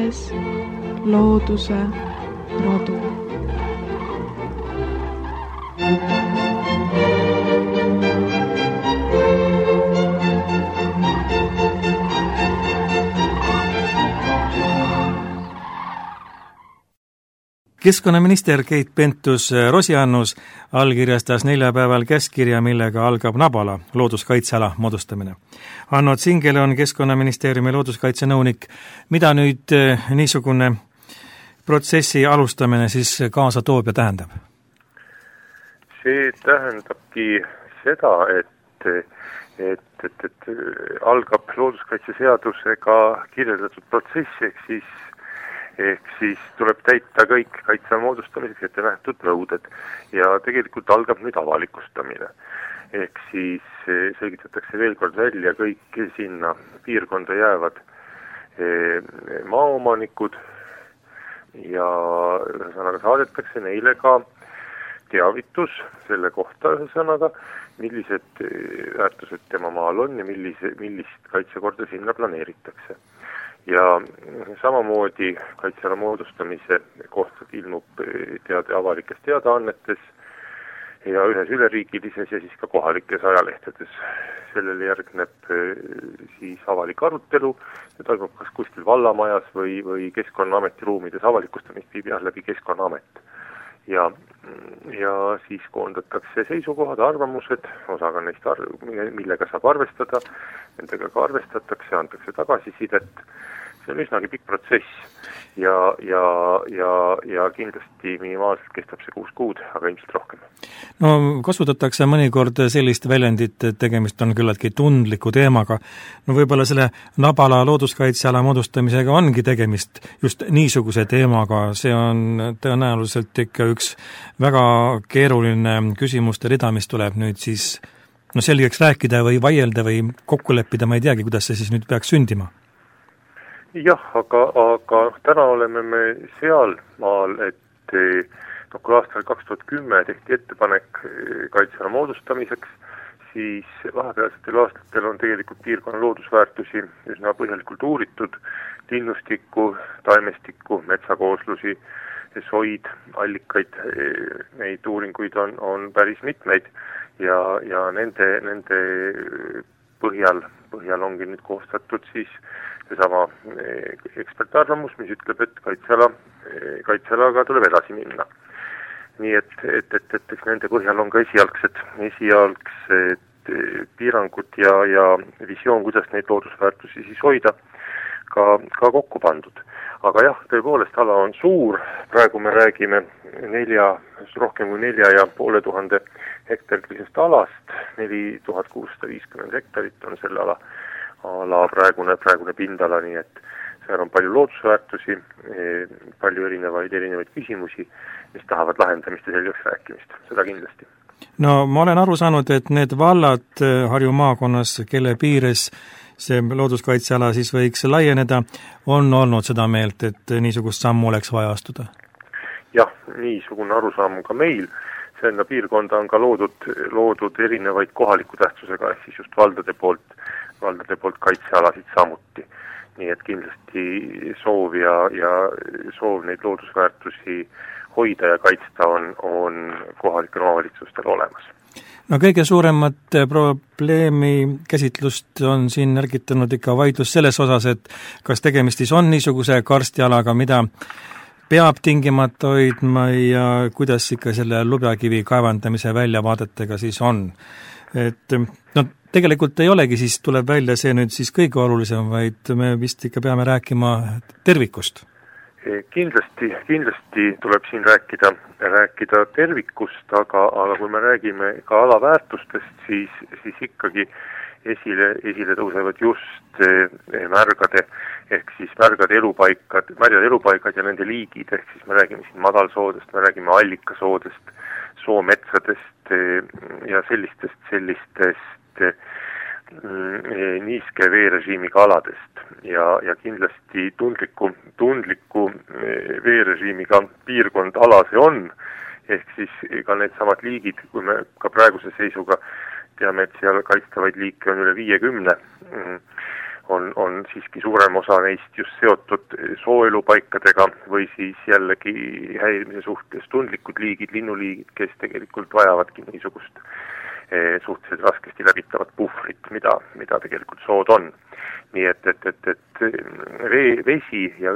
kuulates looduse rodu. Keskkonnaminister Keit Pentus-Rosimannus allkirjastas neljapäeval käskkirja, millega algab Nabala looduskaitseala moodustamine. Anno Tsingel on Keskkonnaministeeriumi looduskaitsenõunik. Mida nüüd niisugune protsessi alustamine siis kaasa toob ja tähendab? See tähendabki seda, et algab looduskaitseseadusega kirjeldatud protsess, ehk siis tuleb täita kõik kaitseala moodustamiseks ette nähtud nõuded ja tegelikult algab nüüd avalikustamine. Ehk siis selgitatakse veel kord välja kõik sinna piirkonda jäävad maaomanikud ja ühesõnaga saadetakse neile ka teavitus selle kohta ühesõnaga, millised väärtused tema maal on ja millist kaitsekorda sinna planeeritakse. Ja samamoodi kaitseala moodustamise kohta ilmub teade avalikes teadaannetes ja ühes üleriigilises ja siis ka kohalikes ajalehtedes. Sellele järgneb siis avalik arutelu ja toimub kas kuskil vallamajas või Keskkonnaameti ruumides avalikustamist viib läbi Keskkonnaamet. Ja siis koondatakse seisukohad, arvamused, osaga neist, millega saab arvestada, nendega ka arvestatakse, antakse tagasisidet. See on üsnagi pikk protsess ja kindlasti minimaalselt kestab see 6 kuud, aga ilmselt rohkem. No kasutatakse mõnikord sellist väljendit, et tegemist on küllaltki tundliku teemaga. No võib-olla selle Nabala looduskaitseala moodustamisega ongi tegemist just niisuguse teemaga. See on tõenäoliselt ikka üks väga keeruline küsimuste rida, mis tuleb nüüd siis selgeks rääkida või vaielda või kokku leppida, ma ei teagi, kuidas see siis nüüd peaks sündima. Jah, aga täna oleme me seal maal, et kui aastal 2010 tehti ettepanek kaitseala moodustamiseks, siis vahepealsetel aastatel on tegelikult piirkonna loodusväärtusi üsna põhjalikult uuritud, linnustikku, taimestikku, metsakooslusi, soid, allikaid, neid uuringuid on päris mitmeid ja nende põhjal ongi nüüd koostatud siis seesama ekspertarvamus, mis ütleb, et kaitsealaga tuleb edasi minna. Nii et nende põhjal on ka esialgsed piirangud ja visioon, kuidas neid loodusväärtusi siis hoida, ka kokku pandud. Aga jah, tõepoolest ala on suur, praegu me räägime rohkem kui 4500 hektarisest alast, 4650 hektarit on selle ala praegune pindala, nii et seal on palju loodusväärtusi, palju erinevaid küsimusi, mis tahavad lahendamist ja selgeks rääkimist, seda kindlasti. No ma olen aru saanud, et need vallad Harju maakonnas, kelle piires see looduskaitseala siis võiks laieneda, on olnud seda meelt, et niisugust sammu oleks vaja astuda? Jah, niisugune arusaam ka meil. Selle piirkonda on ka loodud erinevaid kohaliku tähtsusega, ehk siis just valdade poolt kaitsealasid samuti. Nii et kindlasti soov ja soov neid loodusväärtusi hoida ja kaitsta on kohalikel omavalitsustel olemas. No kõige suuremat probleemi käsitlust on siin ärgitanud ikka vaidlus selles osas, et kas tegemist siis on niisuguse karstialaga, mida peab tingimata hoidma ja kuidas ikka selle lubjakivi kaevandamise väljavaadetega siis on. Et tegelikult ei olegi, siis tuleb välja see nüüd siis kõige olulisem, vaid me vist ikka peame rääkima tervikust. Kindlasti tuleb siin rääkida tervikust, aga kui me räägime ka alaväärtustest, siis ikkagi esile tõusevad just märgade ehk siis märgade elupaigad ja nende liigid, ehk siis me räägime siin madalsoodest, me räägime allikasoodest, soometsadest ja sellistest niiske veerežiimiga aladest ja kindlasti tundliku veerežiimiga piirkond ala see on, ehk siis ka need samad liigid, kui me ka praeguse seisuga teame, et seal kaitstavaid liike on üle 50, on siiski suurem osa neist just seotud sooelupaikadega või siis jällegi häirimise suhtes tundlikud liigid, linnuliigid, kes tegelikult vajavadki niisugust suhteliselt raskesti läbitavat puhvrit, mida tegelikult sood on. Nii et vesi ja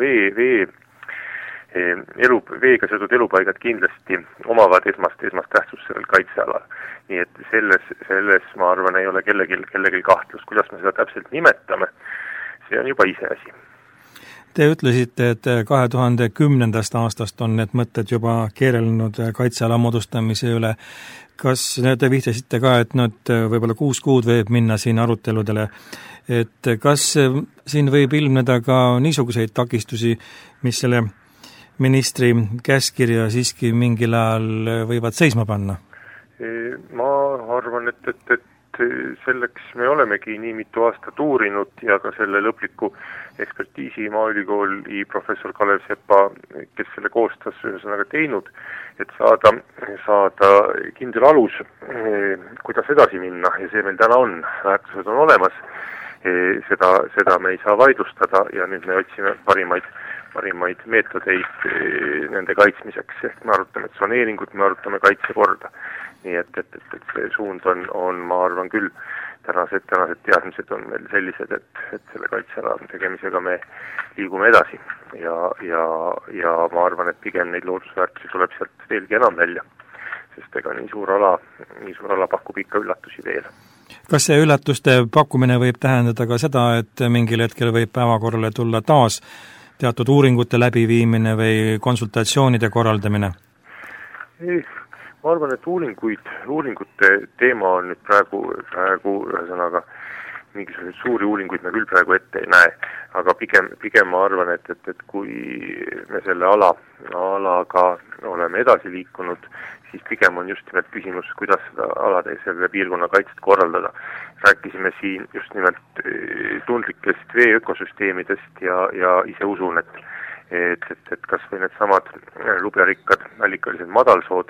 veega seotud elupaigad kindlasti omavad esmast tähtsust sellel kaitsealal. Nii et selles ma arvan, ei ole kellelgi kahtlust, kuidas me seda täpselt nimetame, see on juba iseasi. Te ütlesite, et 2010. aastast on need mõtted juba keerelnud kaitseala moodustamise üle. Kas te vihtasite ka, et võib-olla 6 kuud võib minna siin aruteludele, et kas siin võib ilmneda ka niisuguseid takistusi, mis selle ministri käskirja siiski mingil ajal võivad seisma panna? Ma arvan, et selleks me olemegi nii mitu aastat uurinud ja ka selle lõpliku ekspertiisi Maaülikooli professor Kalev Sepa, kes selle koostas, ühesõnaga teinud, et saada kindel alus, kuidas edasi minna ja see meil täna on, väärtused on olemas, seda me ei saa vaidlustada ja nüüd me otsime parimaid meetodeid nende kaitsmiseks, ehk me arutame tsoneeringut, me arutame kaitsekorda. Nii et see suund on, ma arvan küll, tänased teadmised on meil sellised, et selle kaitseala tegemisega me liigume edasi ja ma arvan, et pigem neid loodusväärtusi tuleb sealt veelgi enam välja, sest ega nii suur ala pakub ikka üllatusi veel. Kas see üllatuste pakkumine võib tähendada ka seda, et mingil hetkel võib päevakorrale tulla taas teatud uuringute läbiviimine või konsultatsioonide korraldamine? Ma arvan, et uuringute teema on nüüd praegu ühesõnaga mingisuguseid suuri uuringuid me küll praegu ette ei näe, aga pigem ma arvan, et kui me selle alaga oleme edasi liikunud, siis pigem on just nimelt küsimus, kuidas seda alade selle piirkonna kaitset korraldada. Rääkisime siin just nimelt tundlikest vee ökosüsteemidest ja ise usun, et kas või need samad lubjarikkad allikalised madalsood,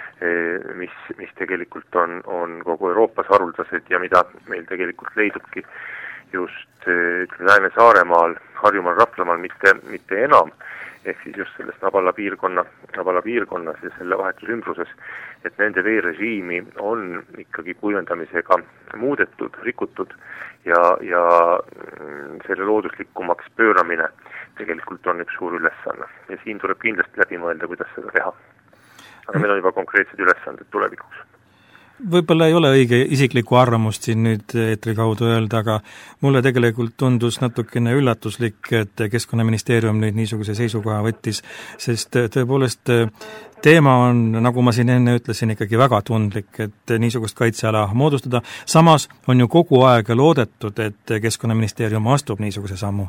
mis tegelikult on kogu Euroopas haruldased ja mida meil tegelikult leidubki just Lääne-Saaremaal, Harjumaal, Raplamaal, mitte enam, ehk siis just selles Nabala piirkonnas ja selle vahetusymbruses, et nende veerežiimi on ikkagi kuivendamisega muudetud, rikutud ja selle looduslikumaks pööramine tegelikult on üks suur ülesanne ja siin tuleb kindlasti läbi mõelda, kuidas seda teha. Aga meil on juba konkreetsed ülesanded tulevikuks. Võib-olla ei ole õige isiklikku arvamust siin nüüd eetri kaudu öelda, aga mulle tegelikult tundus natukene üllatuslik, et Keskkonnaministeerium nüüd niisuguse seisukoha võttis, sest tõepoolest teema on, nagu ma siin enne ütlesin, ikkagi väga tundlik, et niisugust kaitseala moodustada. Samas on ju kogu aeg loodetud, et Keskkonnaministeerium astub niisuguse sammu.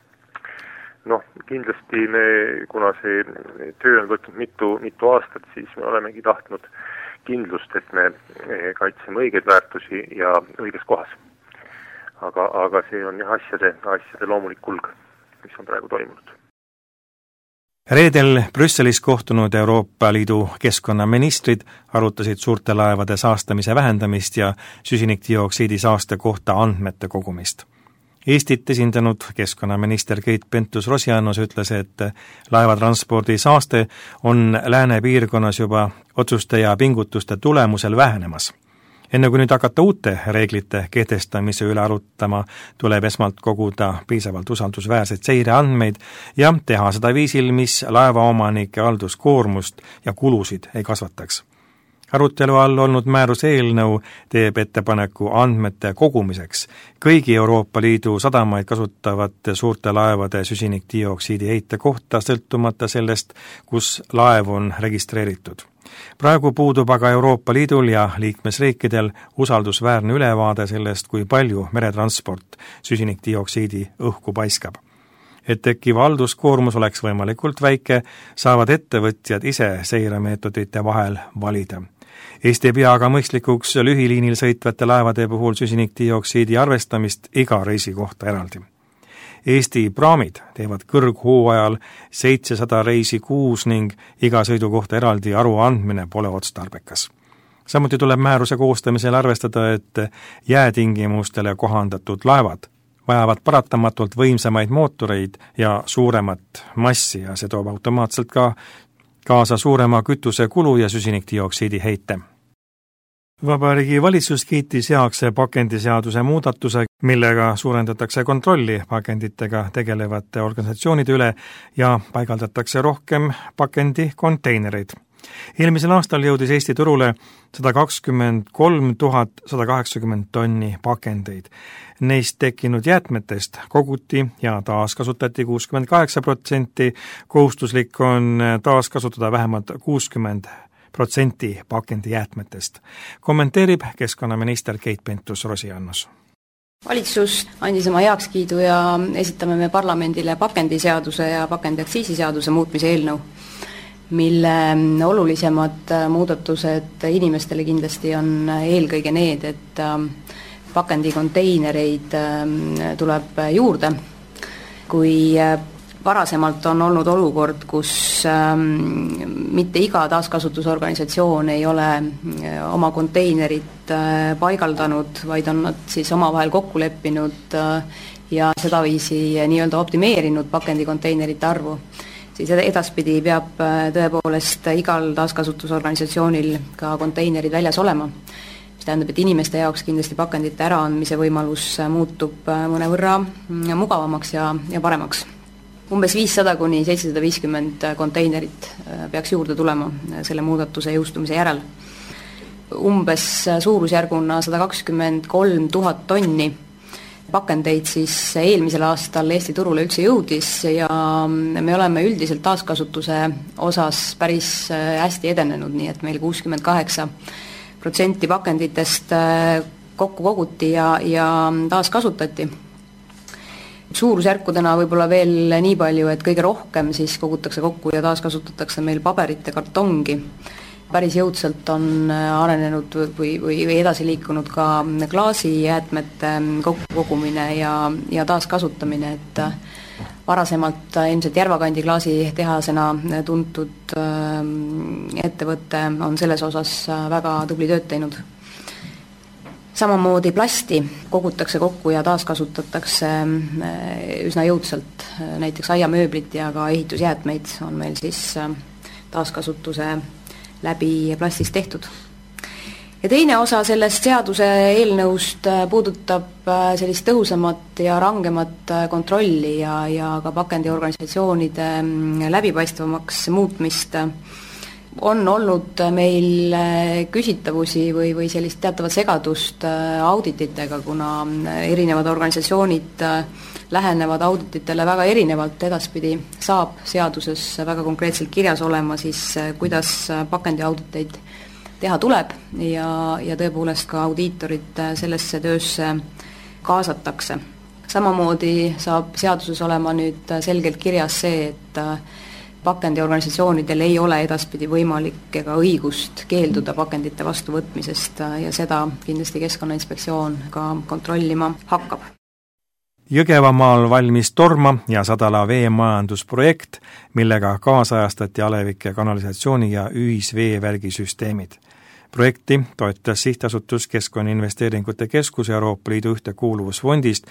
Kindlasti kuna see töö on võtnud mitu aastat, siis me olemegi tahtnud kindlust, et me kaitseme õigeid väärtusi ja õiges kohas. Aga see on asjade loomulik kulg, mis on praegu toimunud. Reedel Brüsselis kohtunud Euroopa Liidu keskkonnaministrid arutasid suurte laevade saastamise vähendamist ja süsinikdioksiidi saaste kohta andmete kogumist. Eestit esindanud keskkonnaminister Keit Pentus-Rosimannus ütles, et laevatranspordi saaste on lääne piirkonnas juba otsuste ja pingutuste tulemusel vähenemas. Enne kui nüüd hakata uute reeglite kehtestamise üle arutama, tuleb esmalt koguda piisavalt usaldusväärseid seireandmeid ja teha seda viisil, mis laevaomanike halduskoormust ja kulusid ei kasvataks. Arutelu all olnud määruse eelnõu teeb ettepaneku andmete kogumiseks kõigi Euroopa Liidu sadamaid kasutavate suurte laevade süsinikdioksiidi heite kohta, sõltumata sellest, kus laev on registreeritud. Praegu puudub aga Euroopa Liidul ja liikmesriikidel usaldusväärne ülevaade sellest, kui palju meretransport süsinikdioksiidi õhku paiskab. Et tekkiv halduskoormus oleks võimalikult väike, saavad ettevõtjad ise seiremeetodite vahel valida. Eesti ei pea aga mõistlikuks lühiliinil sõitvate laevade puhul süsinikdioksiidi arvestamist iga reisi kohta eraldi. Eesti praamid teevad kõrghooajal 700 reisi kuus ning iga sõidu kohta eraldi aruandmine pole otstarbekas. Samuti tuleb määruse koostamisel arvestada, et jäätingimustele kohandatud laevad vajavad paratamatult võimsamaid mootoreid ja suuremat massi ja see toob automaatselt ka kaasa suurema kütusekulu ja süsinikdioksiidi heite. Vabariigi Valitsus kiitis heaks pakendiseaduse muudatuse, millega suurendatakse kontrolli pakenditega tegelevate organisatsioonide üle ja paigaldatakse rohkem pakendikonteinereid. Eelmisel aastal jõudis Eesti turule 123 180 tonni pakendeid. Neist tekkinud jäätmetest koguti ja taaskasutati 68%, kohustuslik on taaskasutada vähemalt 60% pakendijäätmetest. Kommenteerib keskkonnaminister Keit Pentus-Rosimannus. Valitsus andis oma heakskiidu ja esitame me parlamendile pakendiseaduse ja pakendiaktsiisiseaduse muutmise eelnõu, mille olulisemad muudatused inimestele kindlasti on eelkõige need, et pakendikonteinereid tuleb juurde. Kui varasemalt on olnud olukord, kus mitte iga taaskasutusorganisatsioon ei ole oma konteinerit paigaldanud, vaid on nad siis omavahel kokku leppinud ja sedaviisi nii-öelda optimeerinud pakendikonteinerite arvu, siis edaspidi peab tõepoolest igal taaskasutusorganisatsioonil ka konteinerid väljas olema, mis tähendab, et inimeste jaoks kindlasti pakendite äraandmise võimalus muutub mõnevõrra mugavamaks ja paremaks. Umbes 500–750 konteinerit peaks juurde tulema selle muudatuse jõustumise järel. Umbes suurusjärguna 123 000 tonni pakendeid siis eelmisel aastal Eesti turule üldse jõudis ja me oleme üldiselt taaskasutuse osas päris hästi edenenud, nii et meil 68% pakenditest kokku koguti ja taaskasutati. Suurusjärkudena võib-olla veel nii palju, et kõige rohkem siis kogutakse kokku ja taaskasutatakse meil paberit ja kartongi. Päris jõudsalt on arenenud või edasi liikunud ka klaasijäätmete kokkukogumine ja taaskasutamine, et varasemalt ilmselt Järvakandi klaasitehasena tuntud ettevõte on selles osas väga tubli tööd teinud. Samamoodi plasti kogutakse kokku ja taaskasutatakse üsna jõudsalt, näiteks aiamööblit ja ka ehitusjäätmeid on meil siis taaskasutuse läbi plastist tehtud. Ja teine osa sellest seaduse eelnõust puudutab sellist tõhusamat ja rangemat kontrolli ja ka pakendiorganisatsioonide läbipaistvamaks muutmist. On olnud meil küsitavusi või sellist teatavat segadust audititega, kuna erinevad organisatsioonid lähenevad audititele väga erinevalt, edaspidi saab seaduses väga konkreetselt kirjas olema siis, kuidas pakendiauditeid teha tuleb ja tõepoolest ka audiitorid sellesse töösse kaasatakse. Samamoodi saab seaduses olema nüüd selgelt kirjas see, et pakendiorganisatsioonidel ei ole edaspidi võimalik ega õigust keelduda pakendite vastuvõtmisest ja seda kindlasti Keskkonnainspektsioon ka kontrollima hakkab. Jõgevamaal valmis Torma ja Sadala veemajandusprojekt, millega kaasajastati alevike kanalisatsiooni ja ühisveevälgisüsteemid. Projekti toetas sihtasutus Keskkonnainvesteeringute Keskus Euroopa Liidu ühtekuuluvusfondist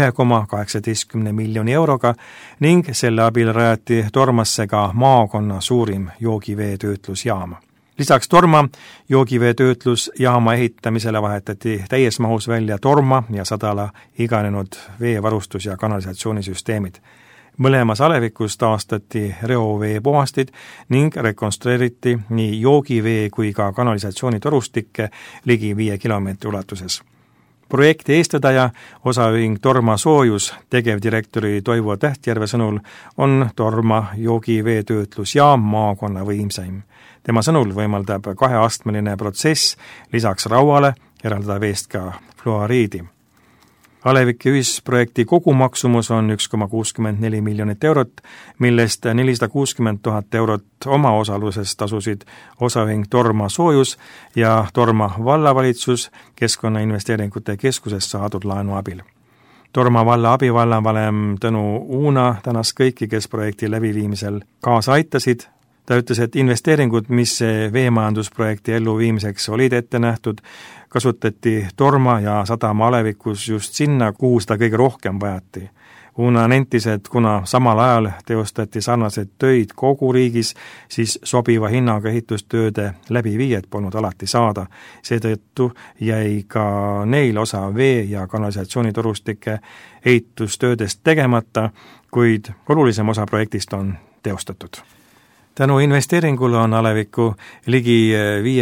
1,18 miljoni euroga ning selle abil rajati Tormasse ka maakonna suurim joogiveetöötlusjaam. Lisaks Torma joogiveetöötlusjaama ehitamisele vahetati täies mahus välja Torma ja Sadala iganenud veevarustus- ja kanalisatsioonisüsteemid. Mõlemas alevikus taastati reoveepuhastid ning rekonstrueeriti nii joogivee kui ka kanalisatsioonitorustikke ligi 5 kilomeetri ulatuses. Projekti eestvedaja, osaühing Torma Soojus tegevdirektori Toivo Tähtjärve sõnul on Torma joogiveetöötlusjaam maakonna võimsaim. Tema sõnul võimaldab 2-astmeline protsess lisaks rauale eraldada veest ka fluoriidi. Alevike ühisprojekti kogumaksumus on 1,64 miljonit eurot, millest 460 000 eurot omaosaluses tasusid osaühing Torma Soojus ja Torma vallavalitsus Keskkonnainvesteeringute Keskusest saadud laenu abil. Torma valla abivallavalem Tõnu Uuna tänas kõiki, kes projekti läbiviimisel kaasa aitasid. Ta ütles, et investeeringud, mis veemajandusprojekti elluviimiseks olid ette nähtud, kasutati Torma ja sadama alevikus just sinna, kuhu seda kõige rohkem vajati. Una nentis, et kuna samal ajal teostati sarnaseid töid kogu riigis, siis sobiva hinnaga ehitustööde läbiviijad polnud alati saada. Seetõttu jäi ka neil osa vee- ja kanalisatsioonitorustike ehitustöödest tegemata, kuid olulisem osa projektist on teostatud. Tänu investeeringule on aleviku ligi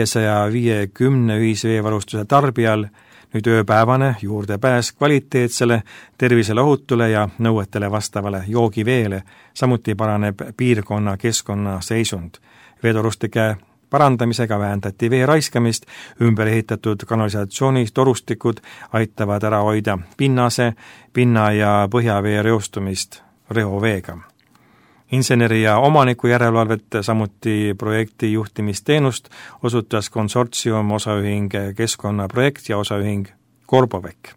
550 ühisveevarustuse tarbijal nüüd ööpäevane juurdepääs kvaliteetsele, tervisele ohutule ja nõuetele vastavale joogiveele, samuti paraneb piirkonna keskkonna seisund. Veetorustike parandamisega vähendati vee raiskamist, ümber ehitatud kanalisatsioonitorustikud aitavad ära hoida pinnase, pinna- ja põhjavee reostumist reoveega. Inseneri- ja omaniku järelevalvet, samuti projekti juhtimisteenust osutas konsortsium, osaühing Keskkonnaprojekt ja osaühing Korbovek.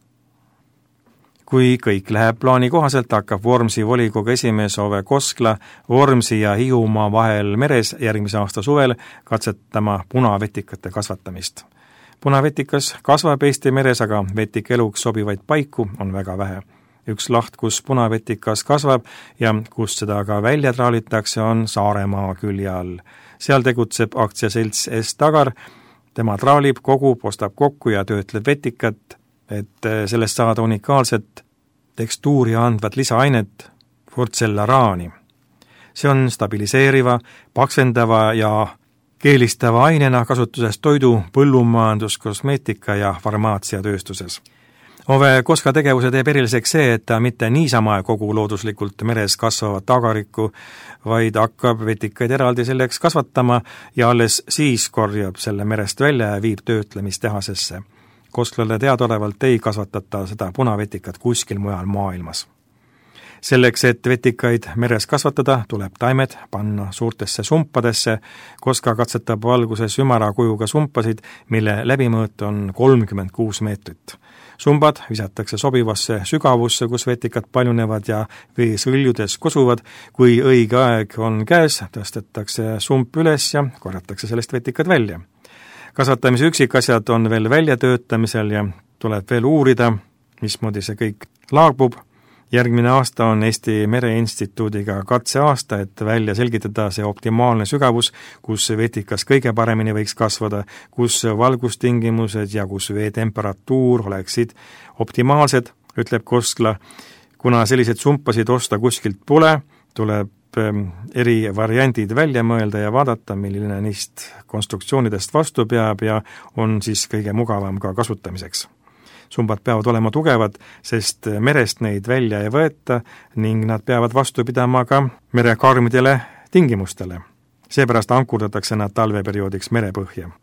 Kui kõik läheb plaani kohaselt, hakkab Vormsi volikogu esimees Ove Koskla Vormsi ja Hiiumaa vahel meres järgmise aasta suvel katsetama punavetikate kasvatamist. Punavetikas kasvab Eesti meres, aga vetika eluks sobivaid paiku on väga vähe. Üks laht, kus punavetikas kasvab ja kus seda ka välja traalitakse, on Saaremaa külje all. Seal tegutseb aktsiaselts S. Tagar, tema traalib, kogub, ostab kokku ja töötleb vetikat, et sellest saada unikaalset tekstuuri andvat lisaainet portselaraani. See on stabiliseeriva, paksendava ja keelistava ainena kasutuses toidu, põllumajandus, kosmeetika ja farmaatsiatööstuses. Ove Koska tegevuse teeb eriliseks see, et ta mitte niisama kogu looduslikult meres kasvavat tagarikku, vaid hakkab vetikaid eraldi selleks kasvatama ja alles siis korjab selle merest välja ja viib töötlemistehasesse. Kosklale teadaolevalt ei kasvatata seda punavetikat kuskil mujal maailmas. Selleks, et vetikaid meres kasvatada, tuleb taimed panna suurtesse sumpadesse. Koska katsetab valguses ümara kujuga sumpasid, mille läbimõõt on 36 meetrit. Sumbad visatakse sobivasse sügavusse, kus vetikad paljunevad ja veesõljudes kosuvad. Kui õige aeg on käes, tõstetakse sump üles ja korjatakse sellest vetikad välja. Kasvatamise üksikasjad on veel väljatöötamisel ja tuleb veel uurida, mismoodi see kõik laabub. Järgmine aasta on Eesti Mereinstituudiga katseaasta, et välja selgitada see optimaalne sügavus, kus vetikas kõige paremini võiks kasvada, kus valgustingimused ja kus veetemperatuur oleksid optimaalsed, ütleb Koskla. Kuna sellised sumpasid osta kuskilt pole, tuleb eri variandid välja mõelda ja vaadata, milline neist konstruktsioonidest vastu peab ja on siis kõige mugavam ka kasutamiseks. Sumbad peavad olema tugevad, sest merest neid välja ei võeta ning nad peavad vastu pidama ka merekarmidele tingimustele. Seepärast ankurdatakse nad talveperioodiks merepõhja.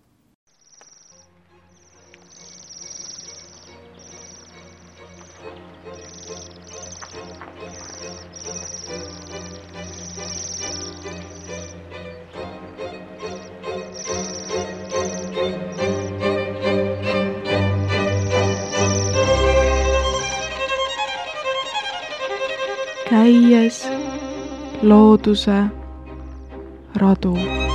Käies looduse radu.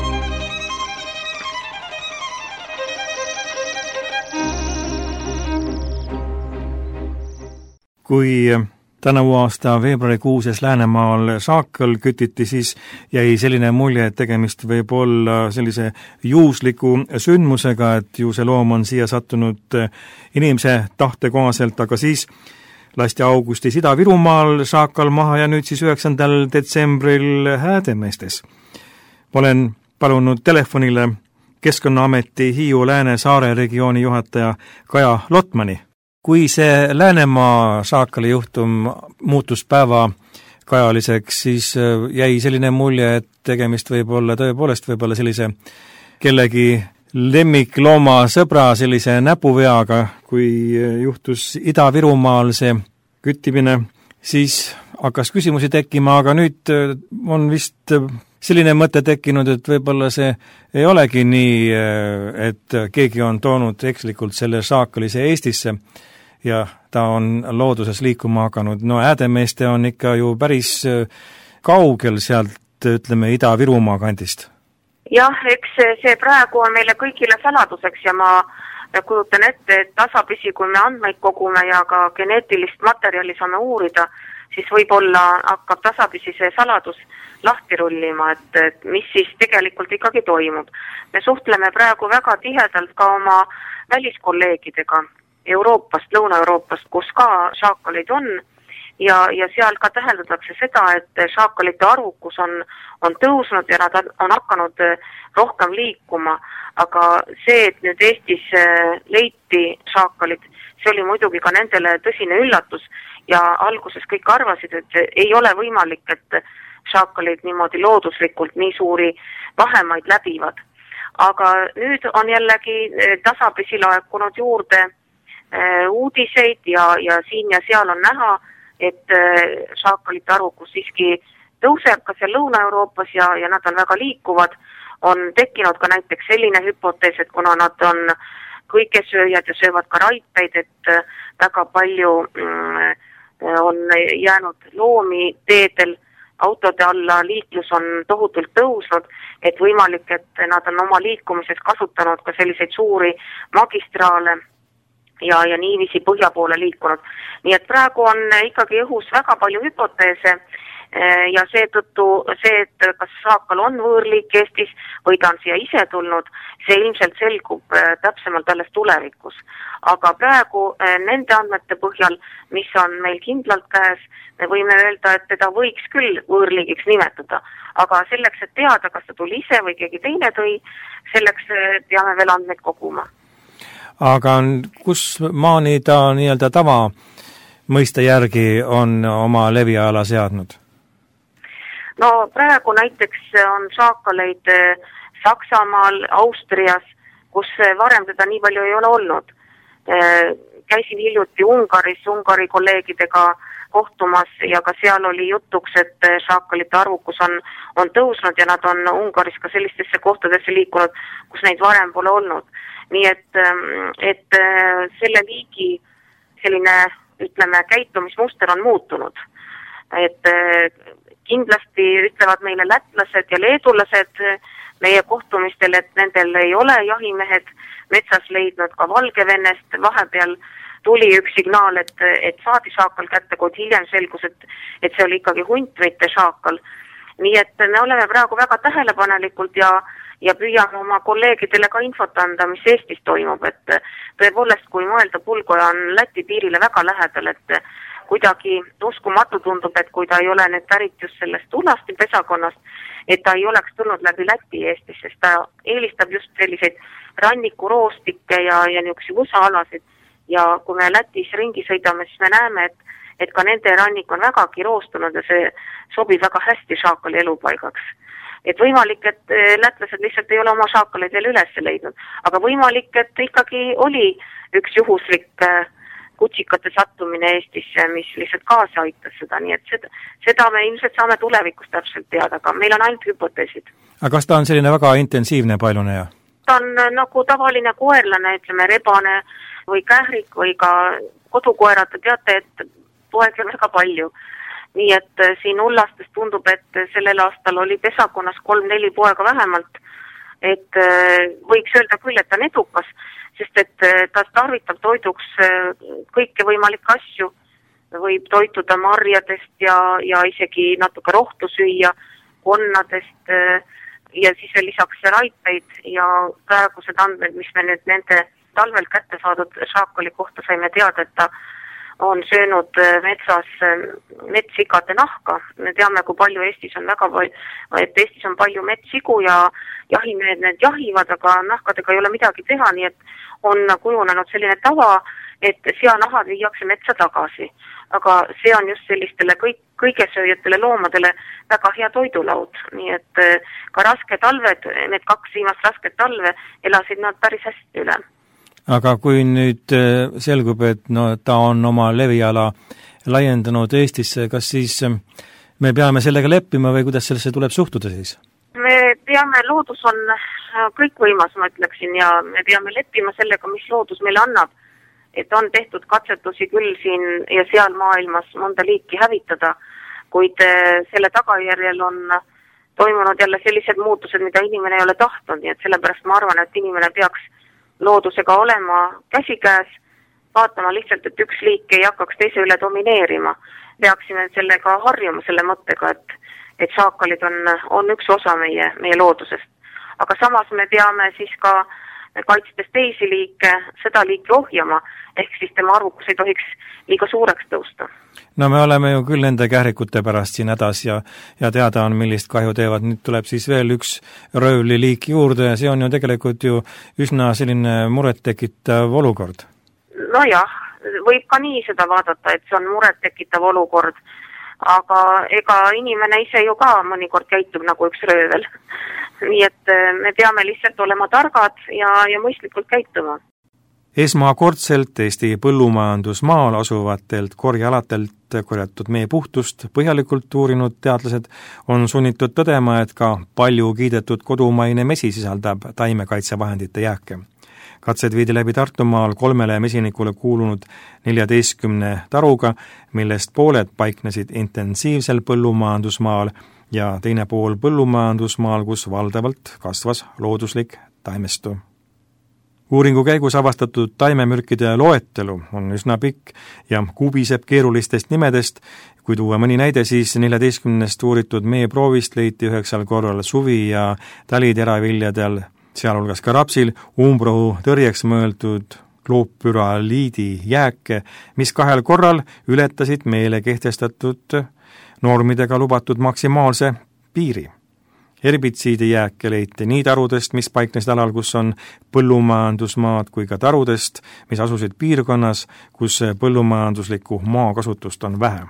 Kui tänavu aasta veebruarikuuses Läänemaal saakal kütiti, siis jäi selline mulje, et tegemist võib olla sellise juhusliku sündmusega, et ju see loom on siia sattunud inimese tahte kohaselt, aga siis lasti augustis Ida-Virumaal saakal maha ja nüüd siis 9. detsembril Häädemeestes. Olen palunud telefonile Keskkonnaameti Hiiu Lääne-Saare regiooni juhataja Kaja Lotmani. Kui see Läänemaa saakali juhtum muutus päevakajaliseks, siis jäi selline mulje, et tegemist võib olla tõepoolest võib-olla sellise kellegi lemmiklooma sõbra sellise näpuveaga. Kui juhtus Ida-Virumaal see küttimine, siis hakkas küsimusi tekkima, aga nüüd on vist selline mõte tekkinud, et võib-olla see ei olegi nii, et keegi on toonud ekslikult selle saakalise Eestisse ja ta on looduses liikuma hakanud. No Häädemeeste on ikka ju päris kaugel sealt, ütleme, Ida-Virumaa kandist. Jah, eks see praegu on meile kõigile saladuseks ja ma kujutan ette, et tasapisi, kui me andmeid kogume ja ka geneetilist materjali saame uurida, siis võib-olla hakkab tasapisi see saladus lahti rullima, et mis siis tegelikult ikkagi toimub. Me suhtleme praegu väga tihedalt ka oma väliskolleegidega Euroopast, Lõuna-Euroopast, kus ka šaakaleid on ja seal ka täheldatakse seda, et šaakalite arvukus on tõusnud ja nad on hakanud rohkem liikuma, aga see, et nüüd Eestis leiti šaakalid, see oli muidugi ka nendele tõsine üllatus ja alguses kõik arvasid, et ei ole võimalik, et šaakalid niimoodi looduslikult nii suuri vahemaid läbivad. Aga nüüd on jällegi tasapisi laekunud juurde uudiseid ja siin ja seal on näha, et šaakalite arvukus siiski tõuseb ka seal Lõuna-Euroopas ja nad on väga liikuvad. On tekkinud ka näiteks selline hüpotees, et kuna nad on kõigesööjad ja söövad ka raipeid, et väga palju on jäänud loomi teedel, autode alla, liiklus on tohutult tõusnud, et võimalik, et nad on oma liikumises kasutanud ka selliseid suuri magistraale ja niiviisi põhja poole liikunud. Nii et praegu on ikkagi õhus väga palju hüpoteese ja seetõttu see, et kas šaakal on võõrliik Eestis või ta on siia ise tulnud, see ilmselt selgub täpsemalt alles tulevikus. Aga praegu nende andmete põhjal, mis on meil kindlalt käes, me võime öelda, et teda võiks küll võõrliigiks nimetada. Aga selleks, et teada, kas ta tuli ise või keegi teine tõi, selleks peame veel andmeid koguma. Aga kus maani ta nii-öelda tava mõiste järgi on oma leviala seadnud? No praegu näiteks on šaakaleid Saksamaal, Austrias, kus varem teda nii palju ei ole olnud. Käisin hiljuti Ungaris, Ungari kolleegidega kohtumas ja ka seal oli jutuks, et šaakalite arvukus on tõusnud ja nad on Ungaris ka sellistesse kohtadesse liikunud, kus neid varem pole olnud. Nii et selle liigi selline, ütleme, käitumismuster on muutunud. Et kindlasti ütlevad meile lätlased ja leedulased meie kohtumistel, et nendel ei ole jahimehed metsas leidnud ka Valgevenest. Vahepeal tuli üks signaal, et saadi šaakal kätte, kuid hiljem selgus, et see oli ikkagi hunt, mitte šaakal. Nii et me oleme praegu väga tähelepanelikult ja püüame oma kolleegidele ka infot anda, mis Eestis toimub, et tõepoolest, kui mõelda, Pulgoja on Läti piirile väga lähedal, et kuidagi uskumatu tundub, et kui ta ei ole nüüd pärit just sellest Ulasti pesakonnast, et ta ei oleks tulnud läbi Läti Eestis, sest ta eelistab just selliseid rannikuroostikke ja niisuguseid usa-alasid ja kui me Lätis ringi sõidame, siis me näeme, et ka nende rannik on vägagi roostunud ja see sobib väga hästi šaakali elupaigaks. Et võimalik, et lätlased lihtsalt ei ole oma šaakaleid veel üles leidnud, aga võimalik, et ikkagi oli üks juhuslik kutsikate sattumine Eestisse, mis lihtsalt kaasa aitas seda, nii et seda me ilmselt saame tulevikus täpselt teada, aga meil on ainult hüpoteesid. Aga kas ta on selline väga intensiivne paljuneja? Ta on nagu tavaline koerlane, ütleme rebane või kährik või ka kodukoerad, teate, et poegi on väga palju. Nii et siin Ullastes tundub, et sellel aastal oli pesakonnas 3-4 poega vähemalt, et võiks öelda küll, et ta on edukas, sest et ta tarvitab toiduks kõike võimalikke asju, võib toituda marjadest ja isegi natuke rohtu süüa, konnadest ja siis veel lisaks raipeid ja praegused andmed, mis me nüüd nende talvel kätte saadud šaakali kohta saime teada, et ta on söönud metsas metsigade nahka. Me teame, kui palju Eestis on et Eestis on palju metssigu ja jahimehed need jahivad, aga nahkadega ei ole midagi teha, nii et on kujunenud selline tava, et seanahad viiakse metsa tagasi. Aga see on just sellistele kõigesööjatele loomadele väga hea toidulaud, nii et ka raske talved, need 2 viimast rasket talve elasid nad päris hästi üle. Aga kui nüüd selgub, et ta on oma leviala laiendanud Eestisse, kas siis me peame sellega leppima või kuidas sellesse tuleb suhtuda siis? Me peame, loodus on kõikvõimas, ma ütleksin, ja me peame leppima sellega, mis loodus meile annab. Et on tehtud katsetusi küll siin ja seal maailmas mõnda liiki hävitada, kuid selle tagajärjel on toimunud jälle sellised muutused, mida inimene ei ole tahtnud, nii et sellepärast ma arvan, et inimene peaks loodusega olema käsikäes, vaatama lihtsalt, et üks liik ei hakkaks teise üle domineerima. Peaksime sellega harjuma selle mõttega, et šaakalid on üks osa meie loodusest. Aga samas me peame siis ka kaitstes teisi liike, seda liiki ohjama, ehk siis tema arvukus ei tohiks liiga suureks tõusta. No me oleme ju küll nende kährikute pärast siin hädas ja teada on, millist kahju teevad. Nüüd tuleb siis veel üks röövliliik juurde ja see on ju tegelikult ju üsna selline murettekitav olukord. Nojah, võib ka nii seda vaadata, et see on murettekitav olukord, aga ega inimene ise ju ka mõnikord käitub nagu üks röövel. Nii et me peame lihtsalt olema targad ja mõistlikult käituma. Esmakordselt Eesti põllumajandusmaal asuvatelt korjalatelt korjatud mee puhtust põhjalikult uurinud teadlased on sunnitud tõdema, et ka palju kiidetud kodumaine mesi sisaldab taimekaitsevahendite jääke. Katsed viidi läbi Tartumaal 3 mesinikule kuulunud 14 taruga, millest pooled paiknesid intensiivsel põllumajandusmaal ja teine pool põllumajandusmaal, kus valdavalt kasvas looduslik taimestu. Uuringu käigus avastatud taimemürkide loetelu on üsna pikk ja kubiseb keerulistest nimedest. Kui tuua mõni näide, siis 14 uuritud meeproovist leiti 9 korral suvi- ja taliteraviljadel, sealhulgas ka rapsil, umbrohu tõrjeks mõeldud kloopüraliidi jääke, mis 2 korral ületasid meile kehtestatud normidega lubatud maksimaalse piiri. Herbitsiidi jääke leiti nii tarudest, mis paiknesid alal, kus on põllumajandusmaad, kui ka tarudest, mis asusid piirkonnas, kus põllumajanduslikku maakasutust on vähe.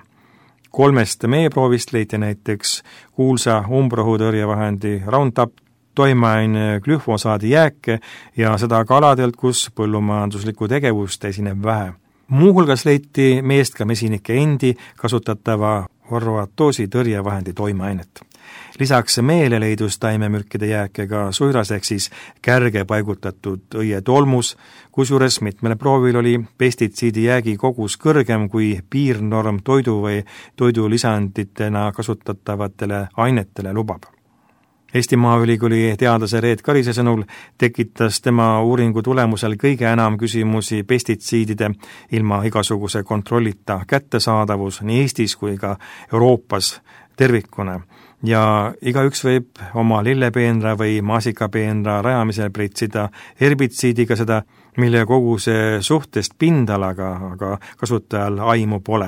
3 meeproovist leiti näiteks kuulsa umbrohutõrjevahendi Roundup toimeaine glüfosaadi jääke ja seda ka aladelt, kus põllumajanduslikku tegevust esineb vähe. Muuhulgas leiti meest ka mesinike endi kasutatava horvatoosi tõrjevahendi toimeainet. Lisaks meele leidus taimemürkide jääke ka suiras ehk siis kärge paigutatud õietolmus, kusjuures mitmel proovil oli pestitsiidi jäägi kogus kõrgem kui piirnorm toidu või toidulisanditena kasutatavatele ainetele lubab. Eesti Maaülikooli teadlase Reet Karise sõnul tekitas tema uuringu tulemusel kõige enam küsimusi pestitsiidide ilma igasuguse kontrollita kättesaadavus nii Eestis kui ka Euroopas tervikuna. Ja igaüks võib oma lillepeenra või maasikapeenra rajamisel pritsida herbitsiidiga seda, mille koguse suhtest pindalaga, aga kasutajal aimu pole.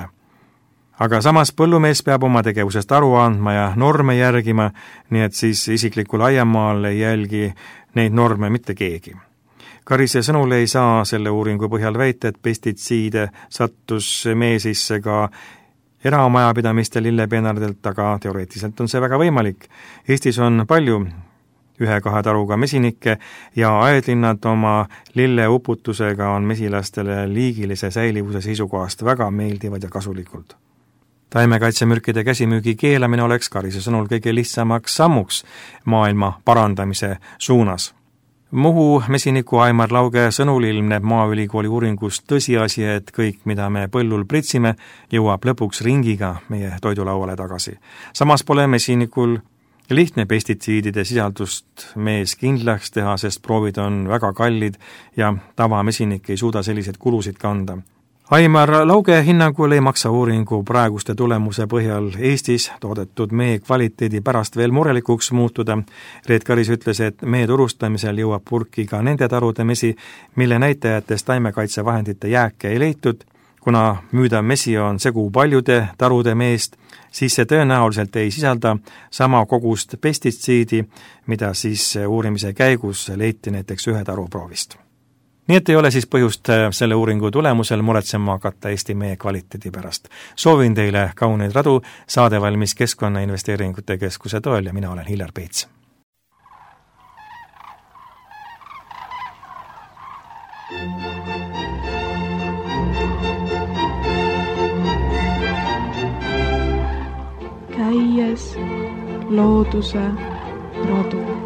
Aga samas põllumees peab oma tegevusest aru andma ja norme järgima, nii et siis isiklikul aiamaal ei jälgi neid norme mitte keegi. Karise sõnul ei saa selle uuringu põhjal väita, et pestitsiide sattus mee sisse ka eramajapidamiste lillepeenardelt, aga teoreetiliselt on see väga võimalik. Eestis on palju 1-2 taruga mesinikke ja aedlinnad oma lilleuputusega on mesilastele liigilise säilivuse seisukohast väga meeldivad ja kasulikult. Taimekaitsemürkide käsimüügi keelamine oleks Karise sõnul kõige lihtsamaks sammuks maailma parandamise suunas. Muhu mesiniku Aimar Lauge sõnul ilmneb Maaülikooli uuringust tõsiasi, et kõik, mida me põllul pritsime, jõuab lõpuks ringiga meie toidulauale tagasi. Samas pole mesinikul lihtne pestitsiidide sisaldust mees kindlaks teha, sest proovid on väga kallid ja tavamesinik ei suuda selliseid kulusid kanda. Aimar Lauge hinnangul ei maksa uuringu praeguste tulemuse põhjal Eestis toodetud mee kvaliteedi pärast veel murelikuks muutuda. Reet Karis ütles, et mee turustamisel jõuab purki ka nende tarude mesi, mille näitajates taimekaitsevahendite jääke ei leitud. Kuna müüdav mesi on segu paljude tarude meest, siis see tõenäoliselt ei sisalda sama kogust pestitsiidi, mida siis uurimise käigus leiti näiteks 1 taru proovist. Nii et ei ole siis põhjust selle uuringu tulemusel muretsema hakata Eesti mee kvaliteedi pärast. Soovin teile kauneid radu, saade valmis Keskkonnainvesteeringute Keskuse toel ja mina olen Hillar Peets. Käies looduse radu.